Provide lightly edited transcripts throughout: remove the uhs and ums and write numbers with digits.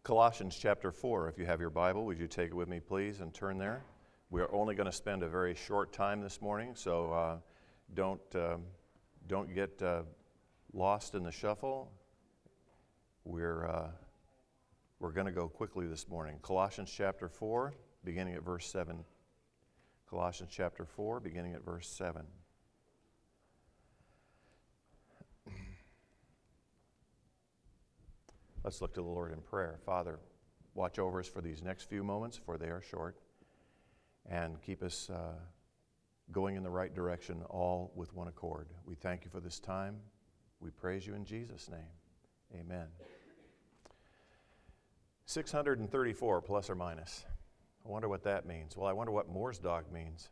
Colossians chapter 4, if you have your Bible, would you take it with me, please, and turn there? We are only going to spend a very short time this morning, so don't get lost in the shuffle. We're going to go quickly this morning. Colossians chapter 4, beginning at verse 7. Colossians chapter 4, beginning at verse 7. Let's look to the Lord in prayer. Father, watch over us for these next few moments, for they are short, and keep us going in the right direction, all with one accord. We thank you for this time. We praise you in Jesus' name. Amen. 634 plus or minus. I wonder what that means. Well, I wonder what Moore's dog means.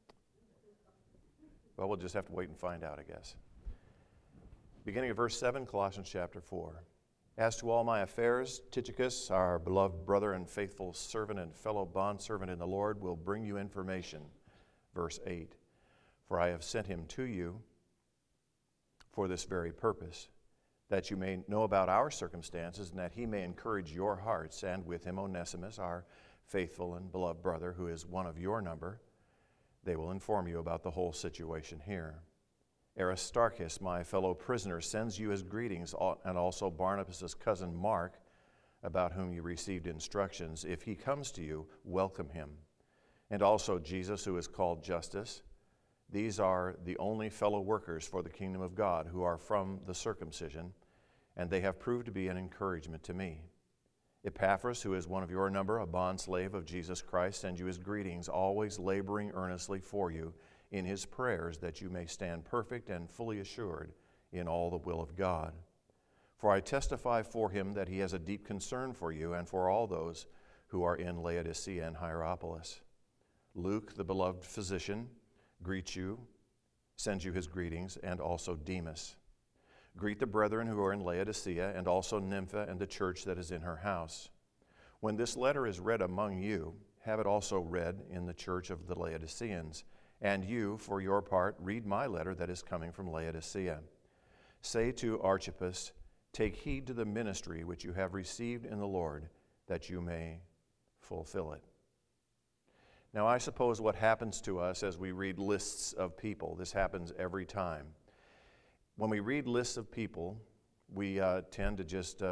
Well, we'll just have to wait and find out, I guess. Beginning of verse 7, Colossians chapter 4. As to all my affairs, Tychicus, our beloved brother and faithful servant and fellow bondservant in the Lord, will bring you information. Verse 8. For I have sent him to you for this very purpose, that you may know about our circumstances, and that he may encourage your hearts, and with him Onesimus, our faithful and beloved brother, who is one of your number. They will inform you about the whole situation here. Aristarchus, my fellow prisoner, sends you his greetings, and also Barnabas' cousin Mark, about whom you received instructions. If he comes to you, welcome him. And also Jesus, who is called Justus. These are the only fellow workers for the kingdom of God who are from the circumcision, and they have proved to be an encouragement to me. Epaphras, who is one of your number, a bondslave of Jesus Christ, sends you his greetings, always laboring earnestly for you in his prayers, that you may stand perfect and fully assured in all the will of God. For I testify for him that he has a deep concern for you and for all those who are in Laodicea and Hierapolis. Luke, the beloved physician, greets you, sends you his greetings, and also Demas. Greet the brethren who are in Laodicea, and also Nympha and the church that is in her house. When this letter is read among you, have it also read in the church of the Laodiceans. And you, for your part, read my letter that is coming from Laodicea. Say to Archippus, take heed to the ministry which you have received in the Lord, that you may fulfill it. Now, I suppose what happens to us as we read lists of people, this happens every time. When we read lists of people, we tend to just,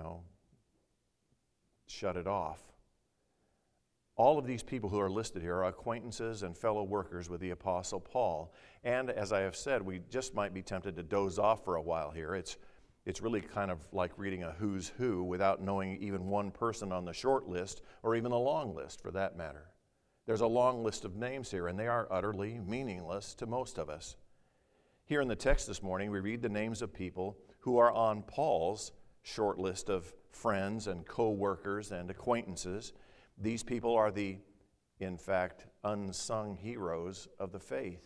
shut it off. All of these people who are listed here are acquaintances and fellow workers with the Apostle Paul. And as I have said, we just might be tempted to doze off for a while here. It's really kind of like reading a who's who without knowing even one person on the short list, or even the long list for that matter. There's a long list of names here, and they are utterly meaningless to most of us. Here in the text this morning, we read the names of people who are on Paul's short list of friends and co-workers and acquaintances. These people are in fact, unsung heroes of the faith.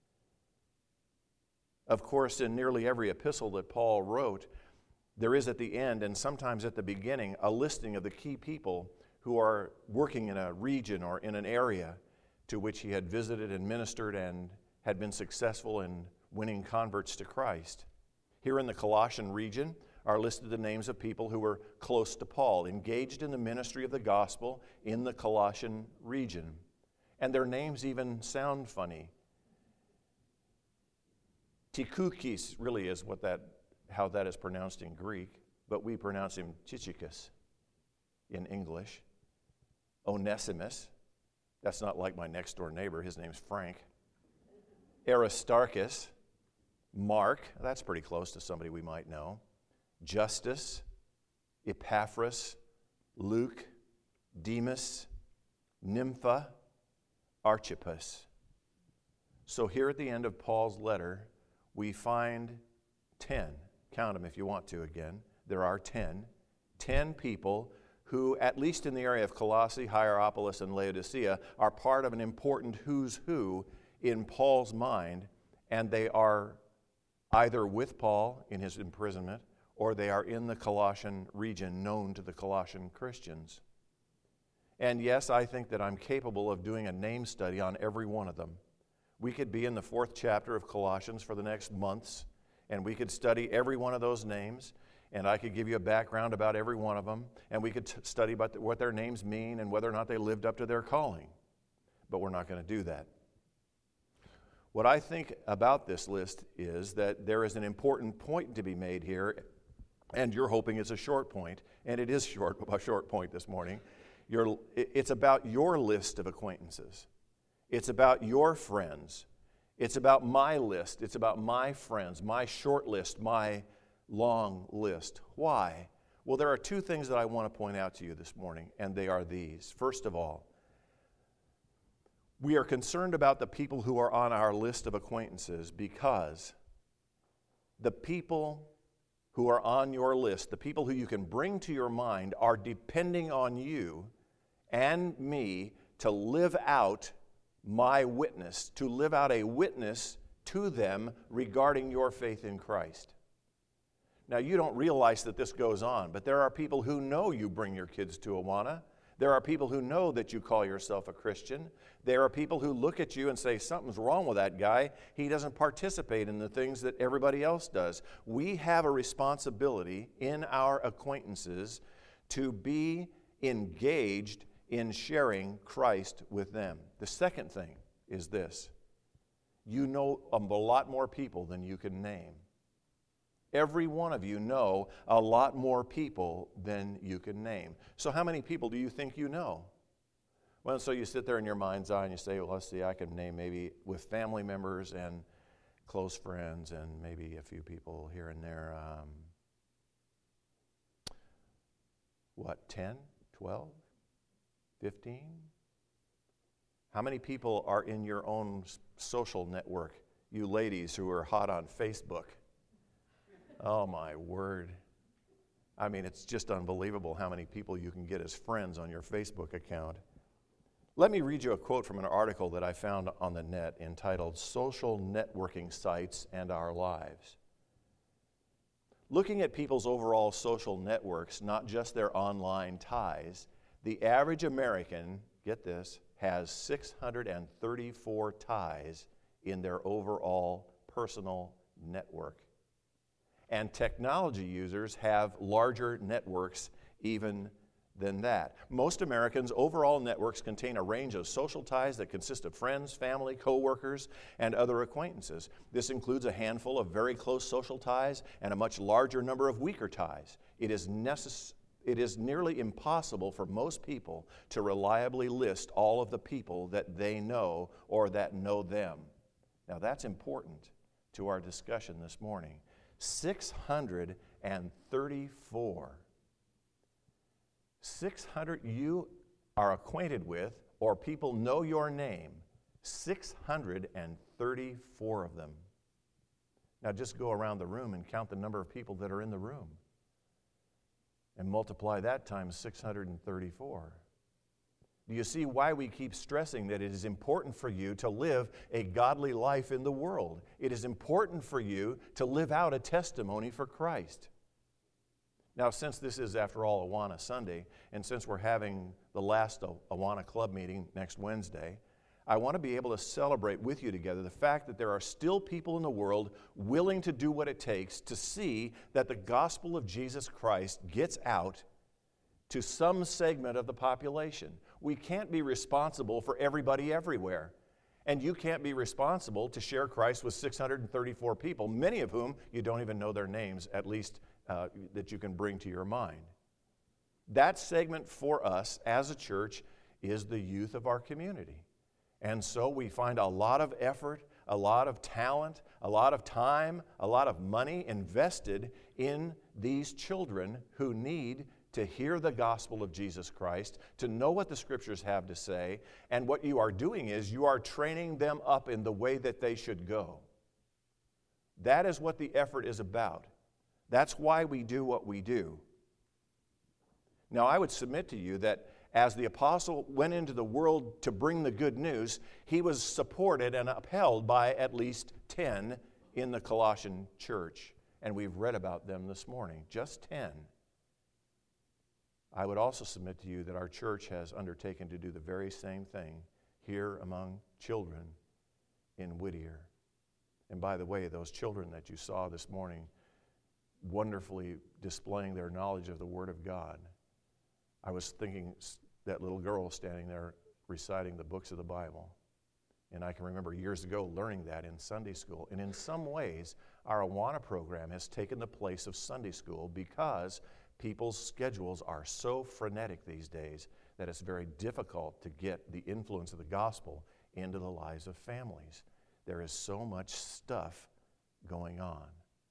Of course, in nearly every epistle that Paul wrote, there is at the end, and sometimes at the beginning, a listing of the key people who are working in a region or in an area to which he had visited and ministered and had been successful in winning converts to Christ. Here in the Colossian region are listed the names of people who were close to Paul, engaged in the ministry of the gospel in the Colossian region. And their names even sound funny. Tychicus really is how that is pronounced in Greek, but we pronounce him Tychicus in English. Onesimus, that's not like my next door neighbor, his name's Frank. Aristarchus, Mark, that's pretty close to somebody we might know. Justus, Epaphras, Luke, Demas, Nympha, Archippus. So here at the end of Paul's letter, we find 10. Count them if you want to again. There are 10. 10 people who, at least in the area of Colossae, Hierapolis, and Laodicea, are part of an important who's who in Paul's mind, and they are either with Paul in his imprisonment, or they are in the Colossian region known to the Colossian Christians. And yes, I think that I'm capable of doing a name study on every one of them. We could be in the 4th chapter of Colossians for the next months, and we could study every one of those names, and I could give you a background about every one of them, and we could study about what their names mean and whether or not they lived up to their calling. But we're not going to do that. What I think about this list is that there is an important point to be made here, and you're hoping it's a short point, and it is a short point this morning. It's about your list of acquaintances. It's about your friends. It's about my list. It's about my friends, my short list, my long list. Why? Well, there are two things that I want to point out to you this morning, and they are these. First of all, we are concerned about the people who are on our list of acquaintances because the people who are on your list, the people who you can bring to your mind, are depending on you and me to live out my witness, to live out a witness to them regarding your faith in Christ. Now, you don't realize that this goes on, but there are people who know you bring your kids to Awana. There are people who know that you call yourself a Christian. There are people who look at you and say, something's wrong with that guy. He doesn't participate in the things that everybody else does. We have a responsibility in our acquaintances to be engaged in sharing Christ with them. The second thing is this. You know a lot more people than you can name. Every one of you know a lot more people than you can name. So how many people do you think you know? Well, so you sit there in your mind's eye and you say, well, let's see, I can name maybe with family members and close friends and maybe a few people here and there. 10, 12, 15? How many people are in your own social network, you ladies who are hot on Facebook? Oh, my word. I mean, it's just unbelievable how many people you can get as friends on your Facebook account. Let me read you a quote from an article that I found on the net entitled Social Networking Sites and Our Lives. Looking at people's overall social networks, not just their online ties, the average American, get this, has 634 ties in their overall personal network. And technology users have larger networks even than that. Most Americans' overall networks contain a range of social ties that consist of friends, family, co-workers, and other acquaintances. This includes a handful of very close social ties and a much larger number of weaker ties. It is nearly impossible for most people to reliably list all of the people that they know or that know them. Now that's important to our discussion this morning. 634. 600 you are acquainted with, or people know your name. 634 of them. Now just go around the room and count the number of people that are in the room. And multiply that times 634. Do you see why we keep stressing that it is important for you to live a godly life in the world? It is important for you to live out a testimony for Christ. Now, since this is, after all, Awana Sunday, and since we're having the last Awana Club meeting next Wednesday, I want to be able to celebrate with you together the fact that there are still people in the world willing to do what it takes to see that the gospel of Jesus Christ gets out to some segment of the population. We can't be responsible for everybody everywhere. And you can't be responsible to share Christ with 634 people, many of whom you don't even know their names, at least that you can bring to your mind. That segment for us as a church is the youth of our community. And so we find a lot of effort, a lot of talent, a lot of time, a lot of money invested in these children who need to hear the gospel of Jesus Christ, to know what the scriptures have to say, and what you are doing is you are training them up in the way that they should go. That is what the effort is about. That's why we do what we do. Now, I would submit to you that as the apostle went into the world to bring the good news, he was supported and upheld by at least 10 in the Colossian church. And we've read about them this morning, just 10. I would also submit to you that our church has undertaken to do the very same thing here among children in Whittier. And by the way, those children that you saw this morning, wonderfully displaying their knowledge of the Word of God. I was thinking that little girl standing there reciting the books of the Bible. And I can remember years ago learning that in Sunday school. And in some ways, our Awana program has taken the place of Sunday school because people's schedules are so frenetic these days that it's very difficult to get the influence of the gospel into the lives of families. There is so much stuff going on.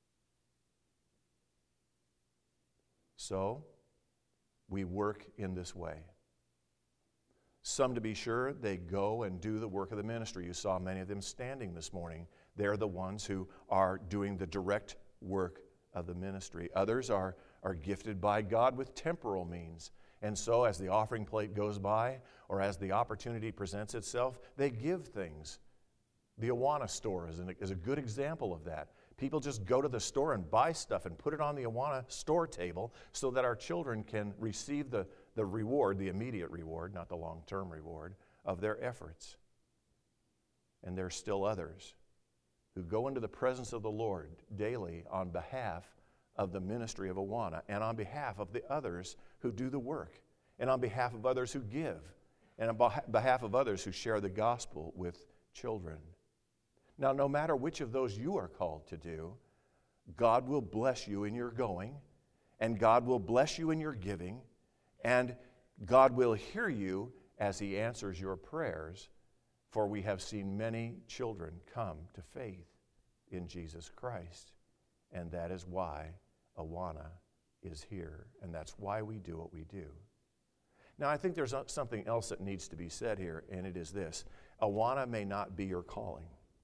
So, we work in this way. Some, to be sure, they go and do the work of the ministry. You saw many of them standing this morning. They're the ones who are doing the direct work of the ministry. Others are gifted by God with temporal means. And so as the offering plate goes by, or as the opportunity presents itself, they give things. The Awana store is a good example of that. People just go to the store and buy stuff and put it on the Awana store table so that our children can receive the reward, the immediate reward, not the long-term reward, of their efforts. And there's still others who go into the presence of the Lord daily on behalf of the ministry of Awana, and on behalf of the others who do the work, and on behalf of others who give, and on behalf of others who share the gospel with children. Now, no matter which of those you are called to do, God will bless you in your going, and God will bless you in your giving, and God will hear you as He answers your prayers, for we have seen many children come to faith in Jesus Christ, and that is why Awana is here, and that's why we do what we do. Now, I think there's something else that needs to be said here, and it is this. Awana may not be your calling.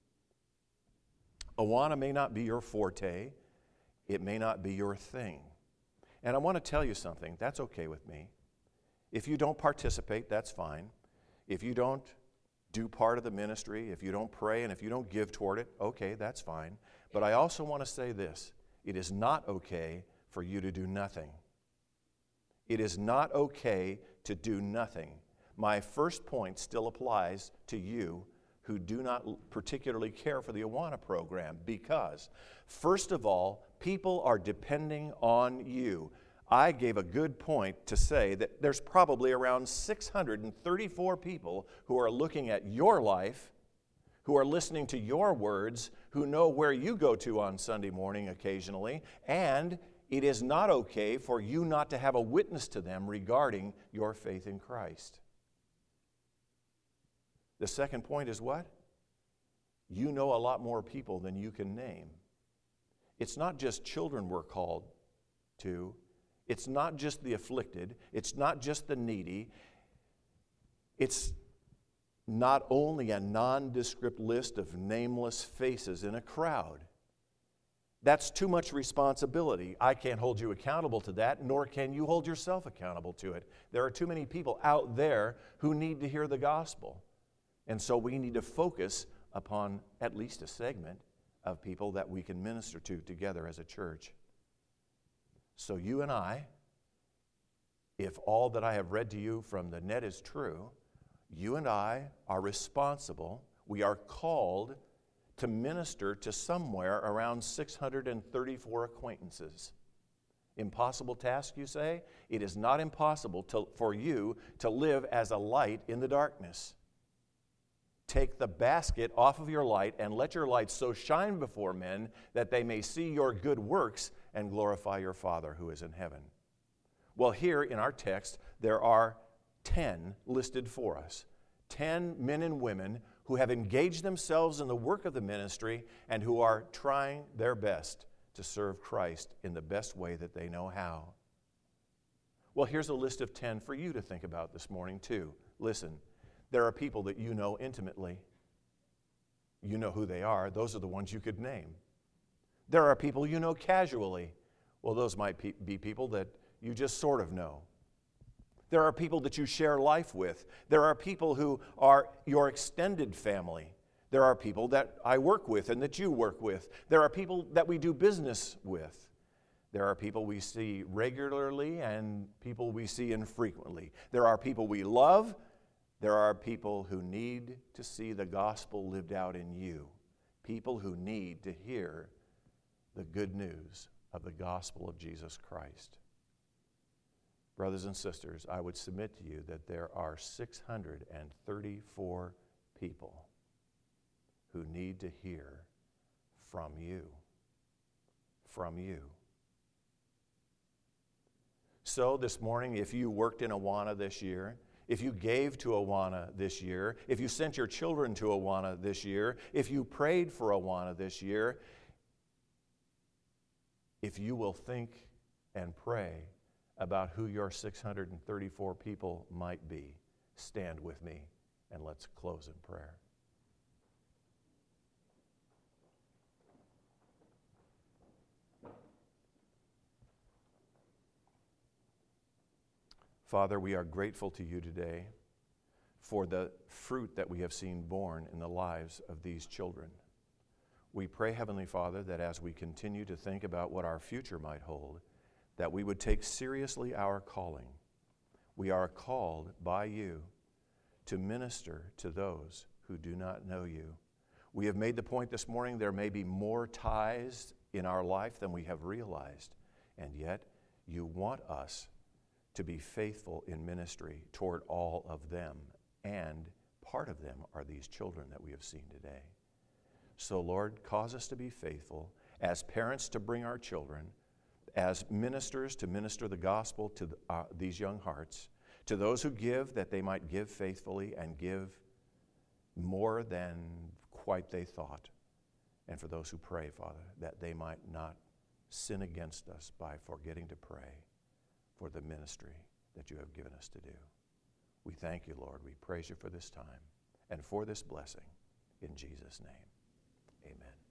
Awana may not be your forte. It may not be your thing. And I want to tell you something. That's okay with me. If you don't participate, that's fine. If you don't do part of the ministry, if you don't pray, and if you don't give toward it, okay, that's fine. But I also want to say this. It is not okay for you to do nothing. It is not okay to do nothing. My first point still applies to you who do not particularly care for the Awana program because, first of all, people are depending on you. I gave a good point to say that there's probably around 634 people who are looking at your life, who are listening to your words, who know where you go to on Sunday morning occasionally, and it is not okay for you not to have a witness to them regarding your faith in Christ. The second point is what? You know a lot more people than you can name. It's not just children we're called to. It's not just the afflicted. It's not just the needy. It's not only a nondescript list of nameless faces in a crowd. That's too much responsibility. I can't hold you accountable to that, nor can you hold yourself accountable to it. There are too many people out there who need to hear the gospel. And so we need to focus upon at least a segment of people that we can minister to together as a church. So you and I, if all that I have read to you from the net is true, you and I are responsible. We are called to minister to somewhere around 634 acquaintances. Impossible task, you say? It is not impossible for you to live as a light in the darkness. Take the basket off of your light and let your light so shine before men that they may see your good works and glorify your Father who is in heaven. Well, here in our text, there are 10 listed for us. 10 men and women who have engaged themselves in the work of the ministry and who are trying their best to serve Christ in the best way that they know how. Well, here's a list of 10 for you to think about this morning, too. Listen, there are people that you know intimately. You know who they are. Those are the ones you could name. There are people you know casually. Well, those might be people that you just sort of know. There are people that you share life with. There are people who are your extended family. There are people that I work with and that you work with. There are people that we do business with. There are people we see regularly and people we see infrequently. There are people we love. There are people who need to see the gospel lived out in you. People who need to hear the good news of the gospel of Jesus Christ. Brothers and sisters, I would submit to you that there are 634 people who need to hear from you. From you. So this morning, if you worked in Awana this year, if you gave to Awana this year, if you sent your children to Awana this year, if you prayed for Awana this year, if you will think and pray about who your 634 people might be, stand with me and let's close in prayer. Father, we are grateful to you today for the fruit that we have seen born in the lives of these children. We pray, Heavenly Father, that as we continue to think about what our future might hold, that we would take seriously our calling. We are called by you to minister to those who do not know you. We have made the point this morning there may be more ties in our life than we have realized, and yet you want us to be faithful in ministry toward all of them, and part of them are these children that we have seen today. So, Lord, cause us to be faithful, as parents to bring our children, as ministers to minister the gospel to these young hearts, to those who give, that they might give faithfully and give more than quite they thought, and for those who pray, Father, that they might not sin against us by forgetting to pray for the ministry that you have given us to do. We thank you, Lord. We praise you for this time and for this blessing. In Jesus' name, amen.